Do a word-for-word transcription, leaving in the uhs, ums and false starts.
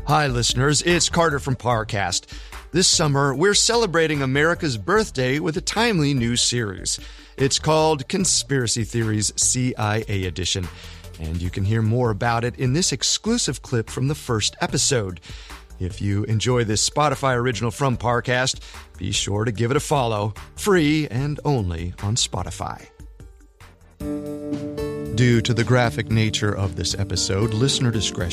Hi, listeners. It's Carter from Parcast. This summer, we're celebrating America's birthday with a timely new series. It's called Conspiracy Theories C I A Edition, and you can hear more about it in this exclusive clip from the first episode. If you enjoy this Spotify original from Parcast, be sure to give it a follow, free and only on Spotify. Due to the graphic nature of this episode, listener discretion